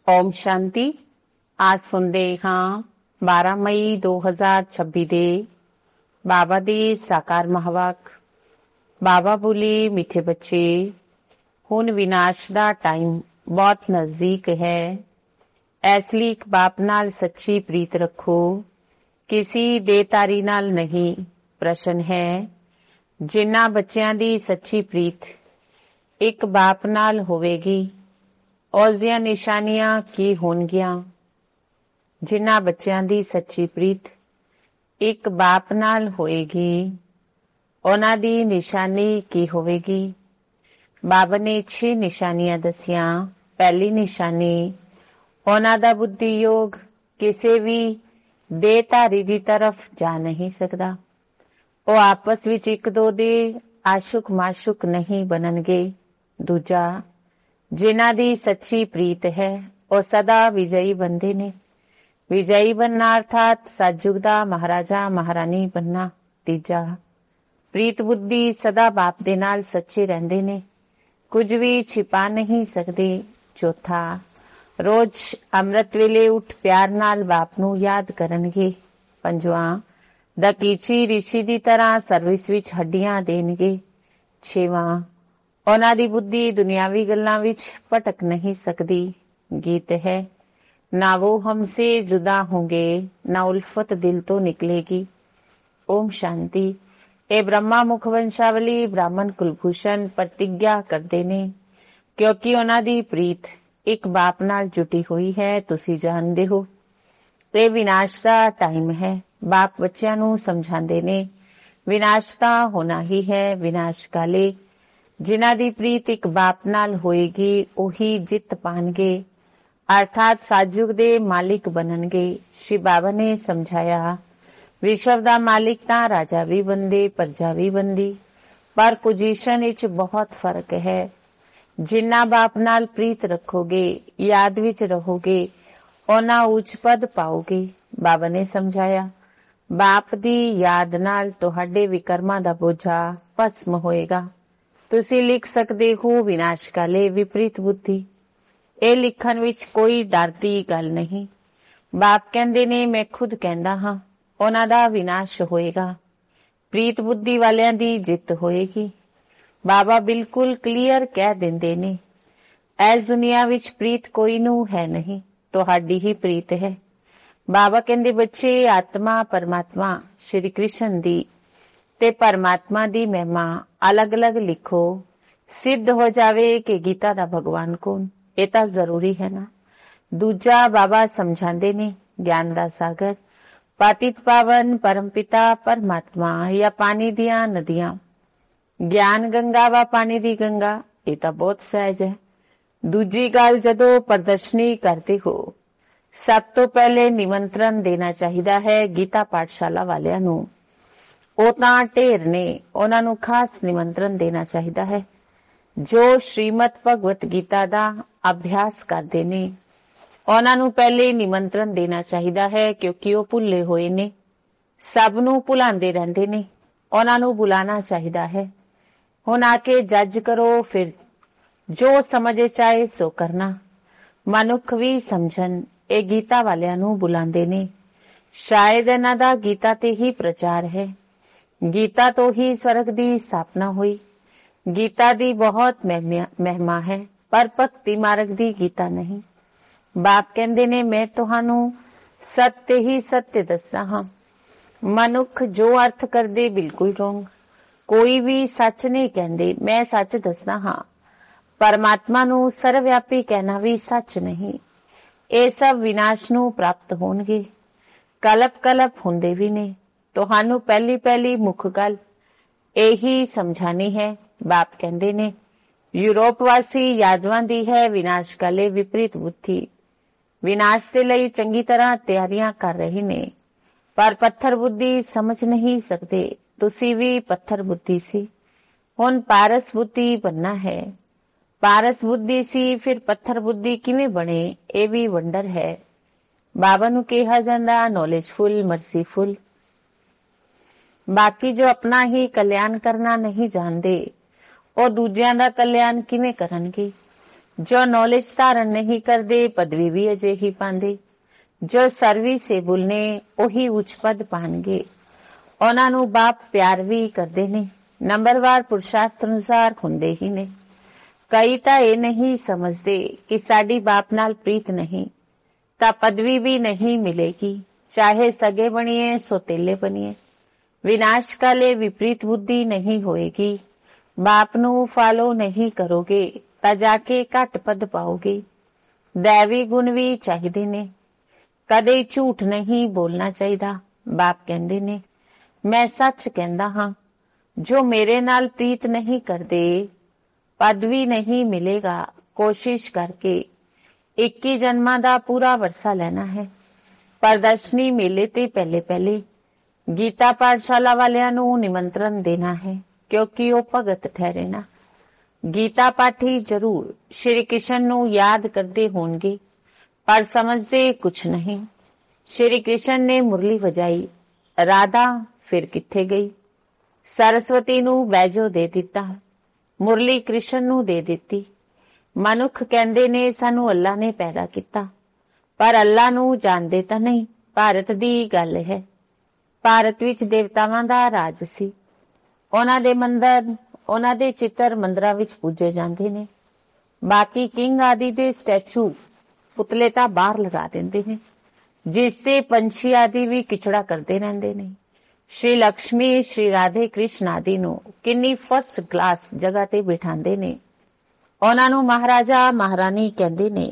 ਓਮ ਸ਼ਾਂਤੀ। आज सुनते हाँ 12 मई 2026 ਦੇ ਬਾਬਾ ਦੀ ਸਾਕਾਰ ਮਹਾਵਾਕ। ਬਾਬਾ ਬੋਲੇ, ਮਿੱਠੇ ਬੱਚੇ, ਹੁਣ ਵਿਨਾਸ਼ ਦਾ ਟਾਈਮ ਬਹੁਤ ਨਜ਼ਦੀਕ ਹੈ। ਇਸ ਲਈ ਇੱਕ ਬਾਪ ਨਾਲ ਸੱਚੀ ਪ੍ਰੀਤ ਰੱਖੋ, ਕਿਸੇ ਦੇਤਾਰੀ ਨਾਲ ਨਹੀਂ। ਪ੍ਰਸ਼ਨ ਹੈ, ਜਿਨ੍ਹਾਂ ਬੱਚਿਆਂ ਦੀ ਸੱਚੀ ਪ੍ਰੀਤ ਇੱਕ ਬਾਪ ਨਾਲ ਹੋਵੇਗੀ, ਉਸ ਦੀਆਂ ਨਿਸ਼ਾਨੀਆਂ ਕੀ ਹੋਣਗੀਆਂ? ਜਿਨ੍ਹਾਂ ਬੱਚਿਆਂ ਦੀ ਸੱਚੀ ਪ੍ਰੀਤ ਇੱਕ ਬਾਪ ਨਾਲ ਹੋਏਗੀ, ਉਹਨਾਂ ਦੀ ਨਿਸ਼ਾਨੀ ਕੀ ਹੋਵੇਗੀ? ਬਾਬਾ ਨੇ 6 ਨਿਸ਼ਾਨੀਆਂ ਦਸੀਆਂ। ਪਹਿਲੀ ਨਿਸ਼ਾਨੀ, ਉਹਨਾਂ ਦਾ ਬੁੱਧੀ ਯੋਗ ਕਿਸੇ ਵੀ ਦੇਹਧਾਰੀ ਦੀ ਤਰਫ ਜਾ ਨਹੀਂ ਸਕਦਾ। ਉਹ ਆਪਸ ਵਿੱਚ ਇੱਕ ਦੋ ਦੇ ਆਸ਼ੁਕ ਮਾਸ਼ੁਕ ਨਹੀਂ ਬਣਨਗੇ। ਦੂਜਾ, ਜਿਨ੍ਹਾਂ ਦੀ ਸੱਚੀ ਪ੍ਰੀਤ ਹੈ ਉਹ ਸਦਾ ਵਿਜयी ਬਣਦੇ ਨੇ। ਵਿਜयी बनना अर्थात सतयुग ਦਾ ਮਹਾਰਾਜਾ ਮਹਾਰਾਣੀ बनना। ਤੀਜਾ, ਪ੍ਰੀਤ ਬੁੱਧੀ ਸਦਾ ਬਾਪ ਦੇ ਨਾਲ ਸੱਚੇ ਰਹਿੰਦੇ ਨੇ, ਕੁਝ ਵੀ ਛਿਪਾ ਨਹੀਂ ਸਕਦੇ। ਚੌਥਾ, ਰੋਜ਼ ਅੰਮ੍ਰਿਤ ਵੇਲੇ ਉੱਠ ਪਿਆਰ ਨਾਲ ਬਾਪ ਨੂੰ ਯਾਦ ਕਰਨਗੇ। ਪੰਜਵਾਂ, ਦਕੀਚੀ ਰਿਸ਼ੀ ਦੀ ਤਰ੍ਹਾਂ ਸਰਵਿਸ ਵਿੱਚ ਹੱਡੀਆਂ ਦੇਣਗੇ। ਛੇਵਾਂ, ਉਹਨਾਂ ਦੀ ਬੁੱਧੀ ਦੁਨਿਆਵੀ ਗੱਲਾਂ ਵਿੱਚ ਭਟਕ ਨਹੀਂ ਸਕਦੀ। ਗੀਤ ਹੈ, ਨਾ वो हमसे जुदा होंगे, ना उल्फत दिल तो निकलेगी। ओम शांति। ਇਹ ਬ੍ਰਹਮਾ ਮੁਖ ਵੰਸ਼ਾਵਲੀ ਬ੍ਰਾਹਮਣ ਕੁਲਭੂਸ਼ਣ ਪ੍ਰਤਿਗਿਆ ਕਰਦੇ ਨੇ, ਕਿਉਂਕਿ ਉਹਨਾਂ ਦੀ ਪ੍ਰੀਤ ਇੱਕ ਬਾਪ ਨਾਲ ਜੁਟੀ ਹੋਈ ਹੈ। ਤੁਸੀਂ ਜਾਣਦੇ ਹੋ ਇਹ ਵਿਨਾਸ਼ ਦਾ ਟਾਈਮ ਹੈ। ਬਾਪ ਬੱਚਿਆਂ ਨੂੰ ਸਮਝਾਉਂਦੇ ਨੇ ਵਿਨਾਸ਼ ਤਾਂ ਹੋਣਾ ਹੀ ਹੈ। ਵਿਨਾਸ਼ ਕਾਲੇ ਜਿਨ੍ਹਾਂ ਦੀ ਪ੍ਰੀਤ ਇੱਕ ਬਾਪ ਨਾਲ ਹੋਏਗੀ, ਉਹੀ ਜਿੱਤ ਪਾਣਗੇ, ਅਰਥਾਤ ਸਤਯੁਗ ਦੇ ਮਾਲਿਕ ਬਣਨਗੇ। ਸ਼੍ਰੀ ਬਾਬਾ ਨੇ ਸਮਝਾਇਆ, ਵਿਸ਼ਵ ਦਾ ਮਾਲਿਕ ਤਾਂ ਰਾਜਾ ਵੀ ਬਣਦੇ, ਪ੍ਰਜਾ ਵੀ ਬਣਦੀ, ਪਰ ਪੋਜੀਸ਼ਨ ਵਿੱਚ ਬਹੁਤ ਫਰਕ ਹੈ। ਜਿੰਨਾ ਬਾਪ ਨਾਲ ਪ੍ਰੀਤ ਰੱਖੋਗੇ, ਯਾਦ ਵਿੱਚ ਰਹੋਗੇ, ਉਹਨਾਂ ਉੱਚ ਪਦ ਪਾਓਗੇ। ਬਾਬਾ ਨੇ ਸਮਝਾਇਆ, ਬਾਪ ਦੀ ਯਾਦ ਨਾਲ ਤੁਹਾਡੇ ਵਿਕਰਮਾਂ ਦਾ ਬੋਝਾ ਭਸਮ ਹੋਏਗਾ। ਤੁਸੀਂ ਲਿਖ ਸਕਦੇ ਹੋ, ਵਿਨਾਸ਼ ਕਾਲੇ ਵਿਪਰੀਤ ਬੁੱਧੀ। ਇਹ ਲਿਖਣ ਵਿੱਚ ਕੋਈ ਡਰ ਦੀ ਗੱਲ ਨਹੀਂ। ਬਾਪ ਕਹਿੰਦੇ ਨੇ, ਮੈਂ ਖੁਦ ਕਹਿੰਦਾ ਹਾਂ, ਉਹਨਾਂ ਦਾ ਵਿਨਾਸ਼ ਹੋਏਗਾ, ਪ੍ਰੀਤ ਬੁੱਧੀ ਵਾਲਿਆਂ ਦੀ ਜਿੱਤ ਹੋਏਗੀ। ਬਾਬਾ ਬਿਲਕੁਲ ਕਲੀਅਰ ਕਹਿ ਦਿੰਦੇ ਨੇ, ਇਸ ਦੁਨੀਆ ਵਿੱਚ ਪ੍ਰੀਤ ਕੋਈ ਨੂੰ ਹੈ ਨਹੀਂ, ਤੁਹਾਡੀ ਹੀ ਪ੍ਰੀਤ ਹੈ। ਬਾਬਾ ਕਹਿੰਦੇ, ਬੱਚੇ, ਆਤਮਾ ਪਰਮਾਤਮਾ ਸ਼੍ਰੀ ਕ੍ਰਿਸ਼ਨ ਦੀ ਤੇ ਪਰਮਾਤਮਾ ਦੀ ਮਹਿਮਾ ਅਲੱਗ-ਅਲੱਗ ਲਿਖੋ, ਸਿੱਧ ਹੋ ਜਾਵੇ ਕਿ ਗੀਤਾ ਦਾ ਭਗਵਾਨ ਕੌਣ। ਇਹ ਤਾਂ ਜ਼ਰੂਰੀ ਹੈ ਨਾ। ਦੂਜਾ, ਬਾਬਾ ਸਮਝਾਉਂਦੇ ਨੇ, ਗਿਆਨ ਦਾ ਸਾਗਰ, ਪਤਿਤ ਪਾਵਨ ਪਰਮਪਿਤਾ ਪਰਮਾਤਮਾ ਜਾਂ ਪਾਣੀ ਦੀਆਂ ਨਦੀਆਂ। ਗਿਆਨ ਗੰਗਾ ਵਾ ਪਾਣੀ ਦੀ ਗੰਗਾ, ਇਹ ਤਾਂ ਬਹੁਤ ਸਹਿਜ ਹੈ। ਦੂਜੀ ਗੱਲ, ਜਦੋਂ ਪ੍ਰਦਰਸ਼ਨੀ ਕਰਦੇ ਹੋ, ਸਭ ਤੋਂ ਪਹਿਲੇ ਨਿਮੰਤਰਣ ਦੇਣਾ ਚਾਹੀਦਾ ਹੈ ਗੀਤਾ ਪਾਠਸ਼ਾਲਾ ਵਾਲਿਆਂ ਨੂੰ। ਉਹ ਤਾਂ ਢੇਰ ਨੇ, ਉਹਨਾਂ ਨੂੰ ਖਾਸ ਨਿਮੰਤਰਣ ਦੇਣਾ ਚਾਹੀਦਾ ਹੈ। ਜੋ ਸ਼੍ਰੀਮਦ ਭਗਵਤ ਗੀਤਾ ਦਾ ਅਭਿਆਸ ਕਰਦੇ ਨੇ, ਉਹਨਾਂ ਨੂੰ ਪਹਿਲੇ ਨਿਮੰਤਰਣ ਦੇਣਾ ਚਾਹੀਦਾ ਹੈ, ਕਿਉਂਕਿ ਉਹ ਭੁੱਲੇ ਹੋਏ ਨੇ, ਸਭ ਨੂੰ ਭੁਲਾਉਂਦੇ ਰਹਿੰਦੇ ਨੇ। ਉਹਨਾਂ ਨੂੰ ਬੁਲਾਣਾ ਚਾਹੀਦਾ ਹੈ। ਹੁਣ ਆ ਕੇ ਜੱਜ ਕਰੋ, ਫਿਰ ਜੋ ਸਮਝੇ ਚਾਹੇ ਸੋ ਕਰਨਾ। ਮਨੁੱਖ ਵੀ ਸਮਝਣ, ਇਹ ਗੀਤਾ ਵਾਲਿਆਂ ਨੂੰ ਬੁਲਾਉਂਦੇ ਨੇ। ਸ਼ਾਇਦ ਇਹਨਾਂ ਦਾ ਗੀਤਾ ਤੇ ਹੀ ਪ੍ਰਚਾਰ ਹੈ। ਗੀਤਾ ਤੋਂ ਹੀ ਸਵਰਗ ਦੀ ਸਥਾਪਨਾ ਹੋਈ। ਗੀਤਾ ਦੀ ਬਹੁਤ ਮਹਿਮਾ ਹੈ, ਪਰ ਭਗਤੀ ਮਾਰਗ ਦੀ ਗੀਤਾ ਨਹੀਂ। ਬਾਪ ਕਹਿੰਦੇ ਨੇ, ਮੈਂ ਤੁਹਾਨੂੰ ਸੱਤ ਹੀ ਸੱਤ ਦੱਸਦਾ ਹਾਂ। ਮਨੁੱਖ ਜੋ ਅਰਥ ਕਰਦੇ ਬਿਲਕੁਲ ਰੋਂਗ। ਕੋਈ ਵੀ ਸੱਚ ਨਹੀਂ ਕਹਿੰਦੇ, ਮੈਂ ਸੱਚ ਦੱਸਦਾ ਹਾਂ। ਪਰਮਾਤਮਾ ਨੂੰ ਸਰਵਵਿਆਪੀ ਕਹਿਣਾ ਵੀ ਸੱਚ ਨਹੀਂ। ਇਹ ਸਭ ਵਿਨਾਸ਼ ਨੂੰ ਪ੍ਰਾਪਤ ਹੋਣਗੇ। ਕਲਪ ਕਲਪ ਹੁੰਦੇ ਵੀ ਨੇ। ਤੁਹਾਨੂੰ ਪਹਿਲੀ ਮੁੱਖ ਗੱਲ ਇਹੀ ਸਮਝਾਣੀ ਹੈ। ਬਾਪ ਕਹਿੰਦੇ ਨੇ, ਯੂਰੋਪ ਵਾਸੀ ਯਾਦਵਾਂ ਦੀ ਹੈ ਵਿਨਾਸ਼ ਕਾਲੇ ਵਿਪਰੀਤ ਬੁੱਧੀ। ਵਿਨਾਸ਼ ਦੇ ਲਈ ਚੰਗੀ ਤਰ੍ਹਾਂ ਤਿਆਰੀਆਂ ਕਰ ਰਹੇ ਨੇ, ਪਰ ਪੱਥਰ ਬੁੱਧੀ ਸਮਝ ਨਹੀਂ ਸਕਦੇ। ਤੁਸੀਂ ਵੀ ਪੱਥਰ ਬੁੱਧੀ ਸੀ, ਹੁਣ ਪਾਰਸ ਬੁੱਧੀ ਬਣਨਾ ਹੈ। ਪਾਰਸ ਬੁੱਧੀ ਸੀ, ਫਿਰ ਪੱਥਰ ਬੁੱਧੀ ਕਿਵੇਂ ਬਣੇ, ਇਹ ਵੀ ਵੰਡਰ ਹੈ। ਬਾਬਾ ਨੂੰ ਕਿਹਾ ਜਾਂਦਾ ਨੌਲੇਜਫੁਲ, ਮਰਸੀਫੁਲ। ਬਾਕੀ ਜੋ ਆਪਣਾ ਹੀ ਕਲਿਆਣ ਕਰਨਾ ਨਹੀਂ ਜਾਣਦੇ, ਉਹ ਦੂਜਿਆਂ ਦਾ ਕਲਿਆਣ ਕਿਵੇਂ ਕਰਨਗੇ? जो नॉलेज धारण नहीं करते पदवी भी अजिही पांदे। जो सर्विसेबल ने ओही उच्च पद पाणगे। उन्हां नूं बाप प्यार भी करते ने, नंबरवार पुरुषार्थ अनुसार हुंदे ही ने। कई तां ये नहीं समझते कि साडी बाप नाल प्रीत नहीं तां पदवी भी नहीं मिलेगी, चाहे सगे बणीए सोतेले बणीए। विनाश काले विपरीत बुद्धि नहीं होएगी। बाप नूं फॉलो नहीं करोगे तां जाके घट पद पाओगे। दैवी गुण भी चाहिदे ने। कदे झूठ नहीं बोलना चाहिदा। बाप कहंदे ने मैं सच कहंदा हां। जो मेरे नाल प्रीत नहीं करदे पदवी नहीं मिलेगा। कोशिश करके 21 जन्मां दा पूरा वरसा लेना है। प्रदर्शनी मेले ते पहले पहले गीता पाठशाला वालियां नूं निमंत्रण देना है, क्योंकि वो भगत ठहरे ना। गीता पाठी जरूर श्री कृष्ण नूं याद करते होंगे, पर समझते कुछ नहीं। श्री कृष्ण ने मुरली वजाई, राधा फिर किथे गई। सरस्वती नूं बैजो दे दिता, मुरली कृष्ण नूं दे दिती। मनुख कहंदे ने सानू अल्लाह ने पैदा किता, पर अल्लाह नूं जाणदे तां नहीं। भारत दी गल है। भारत विच देवतावां दा राज सी। उन्हां दे मंदर, उन्हां दे चित्र मंदरां विच पूजे जांदे ने। बाकी किंग आदि दे स्टैचू पुतले तां बाहर लगा दिंदे ने, जिस ते पंछी आदि भी किचड़ा करते रहंदे ने। श्री लक्ष्मी, श्री राधे कृष्ण आदि नूं किन्नी फर्स्ट क्लास जगह ते बिठांदे ने। उन्हां नूं महाराजा महारानी कहंदे ने।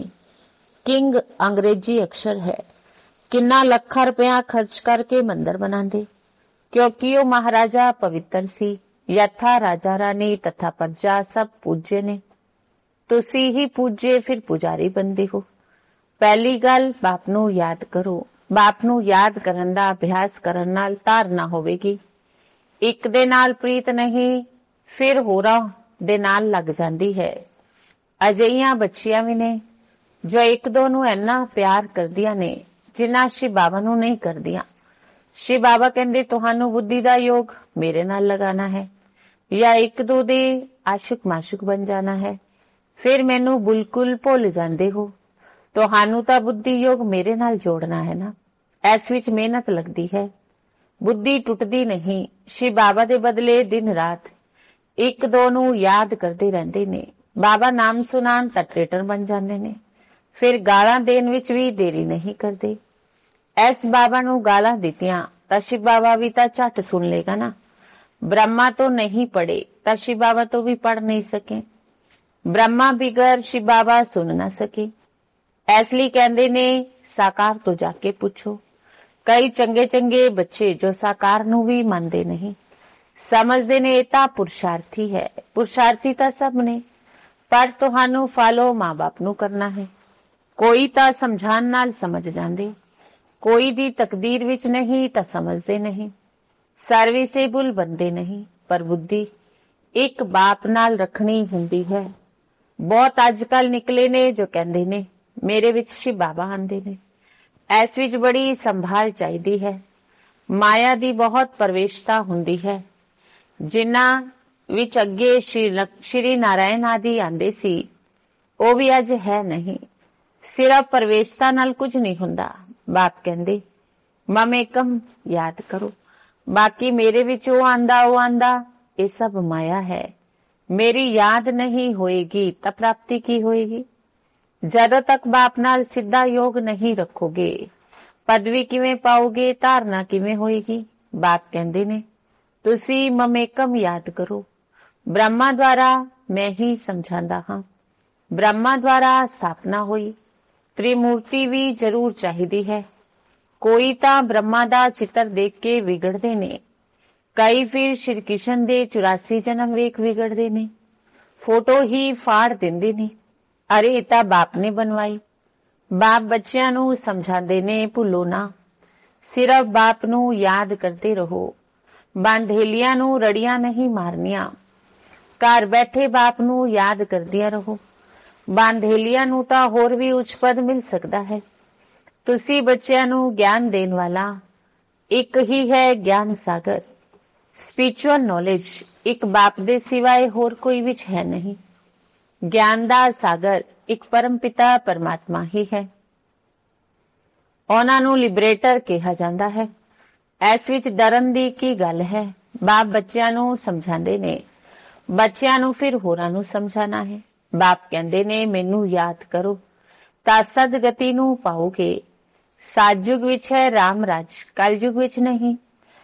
किंग अंग्रेजी अक्षर है। किन्ना लखा रुपया खर्च करके मंदिर बनांदे, क्योंकि वो महाराजा पवित्र सी। यथा राजा रानी तथा प्रजा सब पूज्य ने। तुसी ही पूज्य फिर पुजारी बनदे हो। पहली गल बाप नूं याद करो। बाप नूं याद करन दा अभ्यास करन नाल धारणा होवेगी। एक दे नाल प्रीत नहीं, फिर होरां दे नाल लग जांदी है। अजिहियां बच्चियां भी ने जो एक दो नूं इन्ना प्यार करदियां ने जिन्ना शिव बाबा नूं नहीं करदियां। शिव बाबा कहंदे तुहानू बुद्धि दा योग मेरे नाल लगाना है, या एक दो दे आशिक माशुक बन जाना है, फिर मैनू बिल्कुल भुल जांदे हो। तुहानू तां बुद्धि योग मेरे नाल जोड़ना है ना। इस विच मेहनत लगदी है, बुद्धि टुटदी नहीं। शिव बाबा दे बदले दिन रात एक दो नूं याद करदे रहिंदे ने। बाबा नाम सुनान तां ट्रेटर बन जांदे ने, फिर गालां देण विच भी देरी नहीं करदे। इस बाबा नूं गालां दित्तियां तां शिव बाबा भी तां झट सुन लेगा ना। ब्रह्मा तो नहीं पढ़े तां शिव बाबा तो भी पढ़ नहीं सके। ब्रह्मा बिगर शिव बाबा सुन ना सके। इसलिए कहंदे ने साकार तो जाके पूछो। कई चंगे चंगे बच्चे जो साकार नूं भी मनदे नहीं, समझदे ने इह तां पुरुषार्थी है। पुरुषार्थी तां सब ने, पर तुहानू फॉलो मां बाप नूं करना है। कोई तां समझाण नाल समझ जांदे, कोई दी तकदीर विच नहीं तां समझदे नहीं। सर्विसेबल बनदे नहीं, पर बुद्धि एक बाप नाल रखनी हुंदी है। बहुत अजकल निकले ने जो कहंदे ने मेरे विच शिव बाबा आंदे ने। इस विच बड़ी संभाल चाहिदी है। माया दी बहुत प्रवेशता हुंदी है। जिन्हां विच अगे श्री नारायण आदि आंदे सी, वो भी अज है नहीं। सिर्फ प्रवेशता नाल कुछ नहीं हुंदा। बाप कहंदे ममेकम याद करो, बाकी मेरे विच वो आंदा ये सब माया है। मेरी याद नहीं होएगी तां प्राप्ति की होएगी। जदों तक बाप नाल सीधा योग नहीं रखोगे, पदवी किवें पाओगे, धारणा किवें होएगी। बाप कहंदे ने तुसी ममेकम याद करो। ब्रह्मा द्वारा मैं ही समझांदा हां। ब्रह्मा द्वारा स्थापना हुई। त्रिमूर्ति भी जरूर चाहिदी है। कोई तां ब्रह्मा दा चित्र देख के विगड़दे ने, कई फिर श्री कृष्ण दे 84 जन्म वेख विगड़दे ने। फोटो ही फाड़ दिंदे ने, अरे इह तां बाप ने बनवाई। बाप बच्चियां नूं समझांदे ने भुल्लो ना, सिर्फ बाप नूं याद करते रहो। बांधेलियां नूं रड़ियां नहीं मारनियां, घर बैठे बाप नूं याद करदियां रहो। बांधेलियां नूं तां होर भी उच्च पद मिल सकदा है। तुसी बच्चियां नूं ज्ञान देण वाला एक ही है, ज्ञान सागर। स्पिरिचुअल नॉलेज एक बाप दे सिवाय होर कोई विच है नहीं। ਗਿਆਨ ਦਾ ਸਾਗਰ ਇੱਕ ਪਰਮ ਪਿਤਾ ਪਰਮਾਤਮਾ ਹੀ ਹੈ। ਉਹਨਾਂ ਨੂੰ ਲਿਬਰੇਟਰ ਕਿਹਾ ਜਾਂਦਾ ਹੈ। ਇਸ ਵਿੱਚ ਡਰਨ ਦੀ ਕੀ ਗੱਲ ਹੈ? ਬਾਪ ਬੱਚਿਆਂ ਨੂੰ ਸਮਝਾਉਂਦੇ ਨੇ, ਬੱਚਿਆਂ ਨੂੰ ਫਿਰ ਹੋਰਾਂ ਨੂੰ ਸਮਝਾਣਾ ਹੈ। ਬਾਪ ਕਹਿੰਦੇ ਨੇ ਮੈਨੂੰ ਯਾਦ ਕਰੋ ਤਾਂ ਸਦਗਤੀ ਨੂੰ ਪਾਓਗੇ। ਸਤਯੁਗ ਵਿੱਚ ਹੈ ਰਾਮ ਰਾਜ, ਕਲਯੁਗ ਵਿੱਚ ਨਹੀਂ।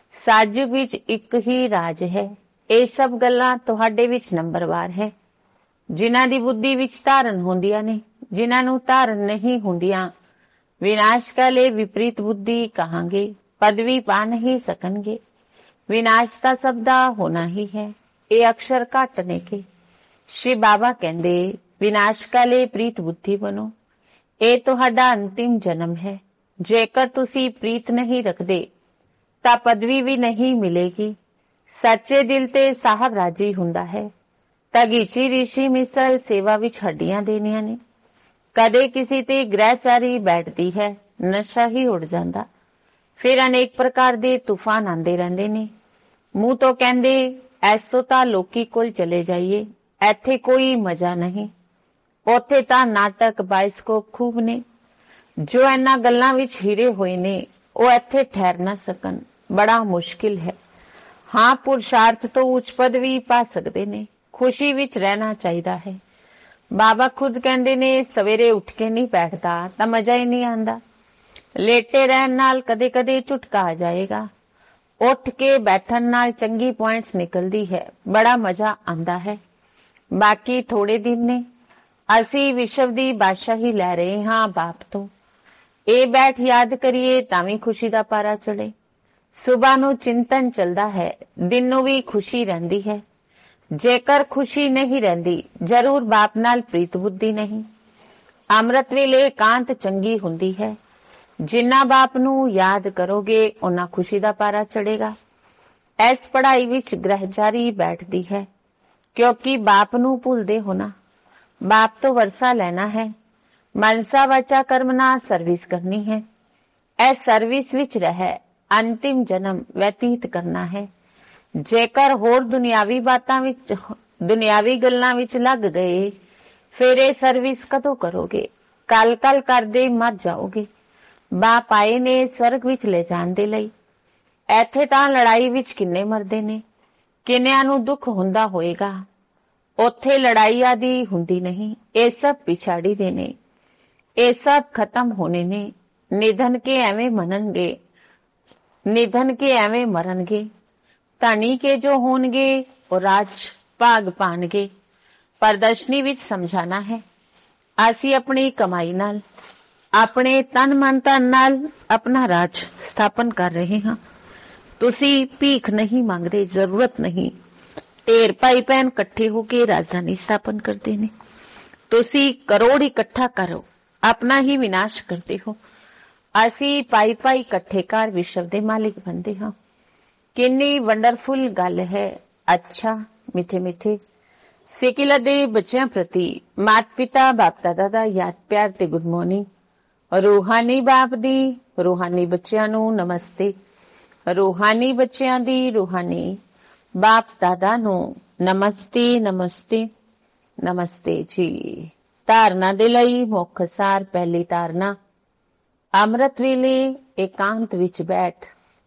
ਸਤਯੁਗ ਵਿੱਚ ਇੱਕ ਹੀ ਰਾਜ ਹੈ। ਇਹ ਸਭ ਗੱਲਾਂ ਤੁਹਾਡੇ ਵਿੱਚ ਨੰਬਰਵਾਰ ਹੈ। ਜਿਨ੍ਹਾਂ ਦੀ ਬੁੱਧੀ ਵਿੱਚ ਧਾਰਨ ਹੁੰਦੀਆਂ ਨੇ, ਜਿਨ੍ਹਾਂ ਨੂੰ ਧਾਰਨ ਨਹੀਂ ਹੁੰਦੀਆਂ, ਵਿਨਾਸ਼ ਕਾਲੇ ਵਿਪਰੀਤ ਬੁੱਧੀ ਕਹਾਂਗੇ, ਪਦਵੀ ਪਾ ਨਹੀਂ ਸਕਣਗੇ। ਵਿਨਾਸ਼ ਤਾਂ ਸਭ ਦਾ ਹੋਣਾ ਹੀ ਹੈ। ਇਹ ਅਕਸ਼ਰ ਘੱਟ ਨੇ ਕਿ ਸ਼ਿਵ ਬਾਬਾ ਕਹਿੰਦੇ ਵਿਨਾਸ਼ ਕਾਲੇ ਪ੍ਰੀਤ ਬੁੱਧੀ ਬਣੋ। ਇਹ ਤੁਹਾਡਾ ਅੰਤਿਮ ਜਨਮ ਹੈ। ਜੇਕਰ ਤੁਸੀਂ ਪ੍ਰੀਤ ਨਹੀਂ ਰੱਖਦੇ ਤਾਂ ਪਦਵੀ ਵੀ ਨਹੀਂ ਮਿਲੇਗੀ। ਸੱਚੇ ਦਿਲ ਤੇ ਸਾਹਿਬ ਰਾਜੀ ਹੁੰਦਾ ਹੈ। ਤਗੀਚੀ ਰਿਸ਼ੀ ਮਿਸਲ ਸੇਵਾ ਵਿੱਚ ਹੱਡੀਆਂ ਦੇਣੀਆਂ ਨੇ। ਕਦੇ ਕਿਸੇ ਤੇ ਗ੍ਰਹਿਚਾਰੀ ਬੈਠਦੀ ਹੈ, ਨਸ਼ਾ ਹੀ ਉੱਡ ਜਾਂਦਾ। ਫਿਰ ਅਨੇਕ ਪ੍ਰਕਾਰ ਦੇ ਤੂਫਾਨ ਆਉਂਦੇ ਰਹਿੰਦੇ ਨੇ। ਮੂੰਹ ਤੋਂ ਕਹਿੰਦੇ ਐਸ ਤੋਂ ਤਾਂ ਲੋਕੀ ਕੋਲ ਚਲੇ ਜਾਈਏ, ਇੱਥੇ ਕੋਈ ਮਜ਼ਾ ਨਹੀਂ। ਉੱਥੇ ਤਾਂ ਨਾਟਕ ਬਾਇਸਕੋਪ ਖੂਬ ਨੇ। ਜੋ ਇਹਨਾਂ ਗੱਲਾਂ ਵਿੱਚ ਹੀਰੇ ਹੋਏ ਨੇ ਉਹ ਇੱਥੇ ਠਹਿਰ ਨਾ ਸਕਣ, ਬੜਾ ਮੁਸ਼ਕਿਲ ਹੈ। ਹਾਂ, ਪੁਰਸ਼ਾਰਥ ਤੋਂ ਉੱਚ ਪਦ ਵੀ ਪਾ ਸਕਦੇ ਨੇ। ਖੁਸ਼ੀ ਵਿੱਚ ਰਹਿਣਾ ਚਾਹੀਦਾ ਹੈ। ਬਾਬਾ ਖੁਦ ਕਹਿੰਦੇ ਨੇ ਸਵੇਰੇ ਉੱਠ ਕੇ ਨਹੀਂ ਬੈਠਦਾ ਤਾਂ ਮਜ਼ਾ ਹੀ ਨਹੀਂ ਆਉਂਦਾ। ਲੇਟੇ ਰਹਿਣ ਨਾਲ ਕਦੇ ਕਦੇ ਝੁਟਕਾ ਆ ਜਾਏਗਾ। ਉੱਠ ਕੇ ਬੈਠਣ ਨਾਲ ਚੰਗੀ ਪੁਆਇੰਟਸ ਨਿਕਲਦੀ ਹੈ, ਬੜਾ ਮਜ਼ਾ ਆਉਂਦਾ ਹੈ। ਬਾਕੀ ਥੋੜੇ ਦਿਨ ਨੇ। ਅਸੀਂ ਵਿਸ਼ਵ ਦੀ ਬਾਦਸ਼ਾਹੀ ਲੈ ਰਹੇ ਹਾਂ ਬਾਪ ਤੋਂ। ਇਹ ਬੈਠ ਯਾਦ ਕਰੀਏ ਤਾਂ ਵੀ ਖੁਸ਼ੀ ਦਾ ਪਾਰਾ ਚੜੇ। ਸੁਬਾਹ ਨੂੰ ਚਿੰਤਨ ਚੱਲਦਾ ਹੈ, ਦਿਨ ਨੂੰ ਵੀ ਖੁਸ਼ੀ ਰਹਿੰਦੀ ਹੈ। ਜੇਕਰ ਖੁਸ਼ੀ ਨਹੀਂ ਰਹਿੰਦੀ, ਜ਼ਰੂਰ ਬਾਪ ਨਾਲ ਪ੍ਰੀਤ ਬੁੱਧੀ ਨਹੀਂ। ਅੰਮ੍ਰਿਤ ਵੇਲੇ ਇਕਾਂਤ ਚੰਗੀ ਹੁੰਦੀ ਹੈ। ਜਿੰਨਾ ਬਾਪ ਨੂੰ ਯਾਦ ਕਰੋਗੇ ਉਨਾ ਖੁਸ਼ੀ ਦਾ ਪਾਰਾ ਚੜੇਗਾ। ਇਸ ਪੜ੍ਹਾਈ ਵਿੱਚ ਗ੍ਰਹਿਚਾਰੀ ਬੈਠਦੀ ਹੈ ਕਿਉਂਕਿ ਬਾਪ ਨੂੰ ਭੁੱਲਦੇ ਹੋਣਾ। ਬਾਪ ਤੋਂ ਵਰਸਾ ਲੈਣਾ ਹੈ। ਮਨਸਾ ਵਾਚਾ ਕਰਮ ਨਾਲ ਸਰਵਿਸ ਕਰਨੀ ਹੈ। ਇਸ ਸਰਵਿਸ ਵਿੱਚ ਰਹਿ ਅੰਤਿਮ ਜਨਮ ਬਤੀਤ ਕਰਨਾ ਹੈ। ਜੇਕਰ ਹੋਰ ਦੁਨਿਆਵੀ ਬਾਤਾਂ ਵਿੱਚ, ਦੁਨਿਆਵੀ ਗੱਲਾਂ ਵਿੱਚ ਲੱਗ ਗਏ, ਫਿਰ ਇਹ ਸਰਵਿਸ ਕਦੋਂ ਕਰੋਗੇ? ਕੱਲ ਕਰਦੇ ਮਰ ਜਾਓਗੇ। ਬਾਪ ਆਏ ਨੇ ਸਵਰਗ ਵਿੱਚ ਲੈ ਜਾਣ ਦੇ ਲਈ। ਇੱਥੇ ਤਾਂ ਲੜਾਈ ਵਿੱਚ ਕਿੰਨੇ ਮਰਦੇ ਨੇ, ਕਿੰਨਿਆਂ ਨੂੰ ਦੁੱਖ ਹੁੰਦਾ ਹੋਏਗਾ। ਉੱਥੇ ਲੜਾਈ ਆਦੀ ਹੁੰਦੀ ਨਹੀਂ। ਇਹ ਸਭ ਪਿਛਾੜੀ ਦੇ ਨੇ, ਇਹ ਸਭ ਖਤਮ ਹੋਣੇ ਨੇ। ਨਿਧਨ ਕੇ ਐਵੇਂ ਮੰਨਣਗੇ, ਨਿਧਨ ਕੇ ਐਵੇਂ ਮਰਨਗੇ। ਧਨੀ ਕੇ ਜੋ ਹੋਣਗੇ ਉਹ ਰਾਜ ਭਾਗ ਪਾਣਗੇ। ਪ੍ਰਦਰਸ਼ਨੀ ਵਿੱਚ ਸਮਝਾਣਾ ਹੈ। ਅਸੀਂ ਆਪਣੀ ਕਮਾਈ ਨਾਲ, ਆਪਣੇ ਤਨ ਮਨ ਧਨ ਨਾਲ ਆਪਣਾ ਰਾਜ ਸਥਾਪਨ ਕਰ ਰਹੇ ਹਾਂ। ਤੁਸੀਂ ਭੀਖ ਨਹੀਂ ਮੰਗਦੇ, ਜ਼ਰੂਰਤ ਨਹੀਂ। ਢੇਰ ਭਾਈ ਭੈਣ ਇਕੱਠੇ ਹੋ ਕੇ ਰਾਜਧਾਨੀ ਸਥਾਪਨ ਕਰਦੇ ਨੇ। ਤੁਸੀਂ ਕਰੋੜ ਇਕੱਠਾ ਕਰੋ, ਆਪਣਾ ਹੀ ਵਿਨਾਸ਼ ਕਰਦੇ ਹੋ। ਅਸੀਂ ਪਾਈ ਇਕੱਠੇ ਕਰ ਵਿਸ਼ਵ ਦੇ ਮਾਲਿਕ ਬਣਦੇ ਹਾਂ। ਕਿੰਨੀ ਵੰਡਰਫੁਲ ਗੱਲ ਹੈ। ਅੱਛਾ ਮਿੱਠੇ ਮਿੱਠੇ ਸਿੱਕਿਲਾ ਦੇ ਬੱਚਿਆਂ ਪ੍ਰਤੀ ਮਾਤ ਪਿਤਾ ਬਾਪ ਦਾਦਾ ਦਾ ਯਾਦ ਪਿਆਰ ਤੇ ਗੁੱਡ ਮਾਰਨਿੰਗ। ਰੂਹਾਨੀ ਬਾਪ ਦੀ ਰੂਹਾਨੀ ਬੱਚਿਆਂ ਨੂੰ ਨਮਸਤੇ। ਰੂਹਾਨੀ ਬੱਚਿਆਂ ਦੀ ਰੂਹਾਨੀ ਬਾਪ ਦਾਦਾ ਨੂੰ ਨਮਸਤੇ ਨਮਸਤੇ ਨਮਸਤੇ ਜੀ। ਧਾਰਨਾ ਦੇ ਲਈ ਮੁੱਖ ਸਾਰ। ਪਹਿਲੀ ਧਾਰਨਾ, ਅੰਮ੍ਰਿਤ ਵੇਲੇ ਇਕਾਂਤ ਵਿੱਚ ਬੈਠ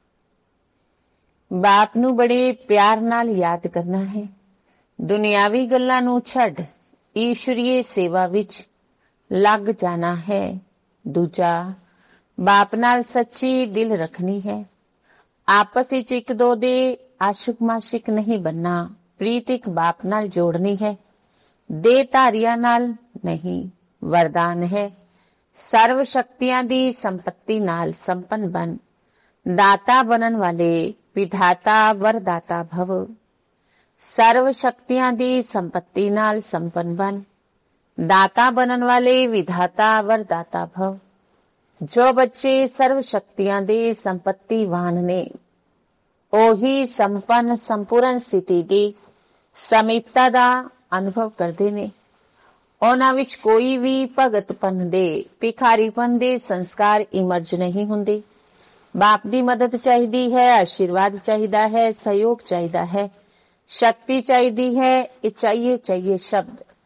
ਬਾਪ ਨੂੰ ਬੜੇ ਪਿਆਰ ਨਾਲ ਯਾਦ ਕਰਨਾ ਹੈ। ਦੁਨਿਆਵੀ ਗੱਲਾਂ ਨੂੰ ਛੱਡ ਈਸ਼ਵਰੀਏ ਸੇਵਾ ਵਿੱਚ ਲੱਗ ਜਾਣਾ ਹੈ। ਦੂਜਾ, ਬਾਪ ਨਾਲ ਸੱਚੀ ਦਿਲ ਰੱਖਣੀ ਹੈ। ਆਪਸ ਵਿੱਚ ਇੱਕ ਦੋ ਦੇ ਆਸ਼ਿਕ ਮਾਸ਼ਿਕ ਨਹੀਂ ਬੰਨਾ। ਪ੍ਰੀਤ ਇੱਕ ਬਾਪ ਨਾਲ ਜੋੜਨੀ ਹੈ, ਦੇ ਧਾਰੀਆਂ ਨਾਲ ਨਹੀਂ। ਵਰਦਾਨ ਹੈ, ਸਰਵ ਸ਼ਕਤੀਆਂ ਦੀ ਸੰਪत्ति ਨਾਲ ਸੰਪੰਨ ਬਣ। ਦਾਤਾ ਬਣਨ ਵਾਲੇ ਵਿਧਾਤਾ ਵਰਦਾਤਾ ਭਵ। ਸਰਵ ਸ਼ਕਤੀਆਂ ਦੀ ਸੰਪत्ति ਨਾਲ ਸੰਪੰਨ ਬਣ। ਦਾਤਾ ਬਣਨ ਵਾਲੇ ਵਿਧਾਤਾ ਵਰਦਾਤਾ ਭਵ। ਜੋ ਬੱਚੇ ਸਰਵ ਸ਼ਕਤੀਆਂ ਦੇ ਸੰਪत्तिवान ਨੇ, ਉਹੀ ਸੰਪੰਨ ਸੰਪੂਰਨ ਸਥਿਤੀ ਦੀ ਸਮੀਪਤਾ ਦਾ ਅਨੁਭਵ ਕਰਦੇ ਨੇ। ਉਹਨਾਂ ਵਿੱਚ ਕੋਈ ਵੀ ਭਗਤਪਨ ਦੇ, ਭਿਖਾਰੀਪਨ ਦੇ ਸੰਸਕਾਰ ਇਮਰਜ ਨਹੀਂ ਹੁੰਦੇ। ਬਾਪ ਦੀ ਮਦਦ ਚਾਹੀਦੀ ਹੈ, ਆਸ਼ੀਰਵਾਦ ਚਾਹੀਦਾ ਹੈ, ਸਹਿਯੋਗ ਚਾਹੀਦਾ ਹੈ, ਸ਼ਕਤੀ ਚਾਹੀਦੀ ਹੈ। ਇਹ ਚਾਹੀਏ ਸ਼ਬਦ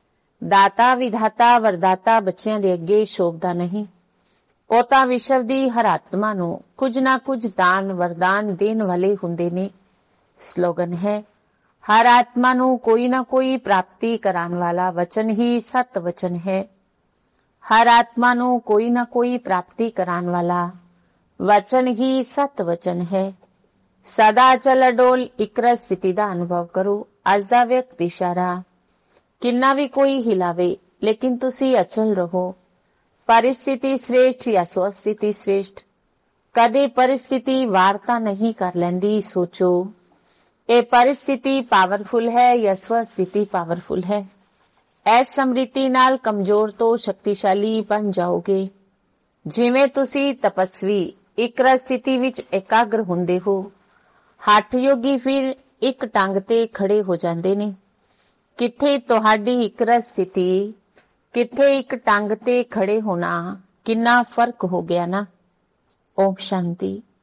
ਦਾਤਾ ਵਿਧਾਤਾ ਵਰਦਾਤਾ ਬੱਚਿਆਂ ਦੇ ਅੱਗੇ ਸ਼ੋਭਦਾ ਨਹੀਂ। ਉਹ ਤਾਂ ਵਿਸ਼ਵ ਦੀ ਹਰ ਆਤਮਾ ਨੂੰ ਕੁਝ ਨਾ ਕੁਝ ਦਾਨ ਵਰਦਾਨ ਦੇਣ ਵਾਲੇ ਹੁੰਦੇ ਨੇ। ਸਲੋਗਨ ਹੈ, ਹਰ ਆਤਮਾ ਨੂੰ ਕੋਈ ਨਾ ਕੋਈ ਪ੍ਰਾਪਤੀ ਕਰਾਉਣ ਵਾਲਾ ਵਚਨ ਹੀ ਸਤ ਵਚਨ ਹੈ। ਹਰ ਆਤਮਾ ਨੂੰ ਕੋਈ ਨਾ ਕੋਈ ਪ੍ਰਾਪਤੀ ਕਰਾਉਣ ਵਾਲਾ ਵਚਨ ਹੀ ਸਤ ਵਚਨ ਹੈ। ਸਦਾ ਚਲ ਅਡੋਲ ਇਕਰਸ ਸਥਿਤੀ ਦਾ ਅਨੁਭਵ ਕਰੋ। ਅੱਜ ਦਾ ਵਿਅਕਤ ਇਸ਼ਾਰਾ, ਕਿੰਨਾ ਵੀ ਕੋਈ ਹਿਲਾਵੇ ਲੇਕਿਨ ਤੁਸੀਂ ਅਚਲ ਰਹੋ। परिस्थिति श्रेष्ठ या स्वस्थिति श्रेष्ठ, कदे परिस्थिति वार्ता नहीं कर लेंदी। सोचो, ये परिस्थिति पावरफुल है या स्वस्थिति पावरफुल है। इस समृद्धि नाल कमजोर तो शक्तिशाली बन जाओगे। जिवें तुसी तपस्वी एक स्थिति विच एकाग्र हुंदे हो, हठ योगी फिर एक टंग ते खड़े हो जांदे ने। किथे तुहाडी एक स्थिति, किथे एक टंग ते खड़े होना, किन्ना फर्क हो गया ना। ओम शांति।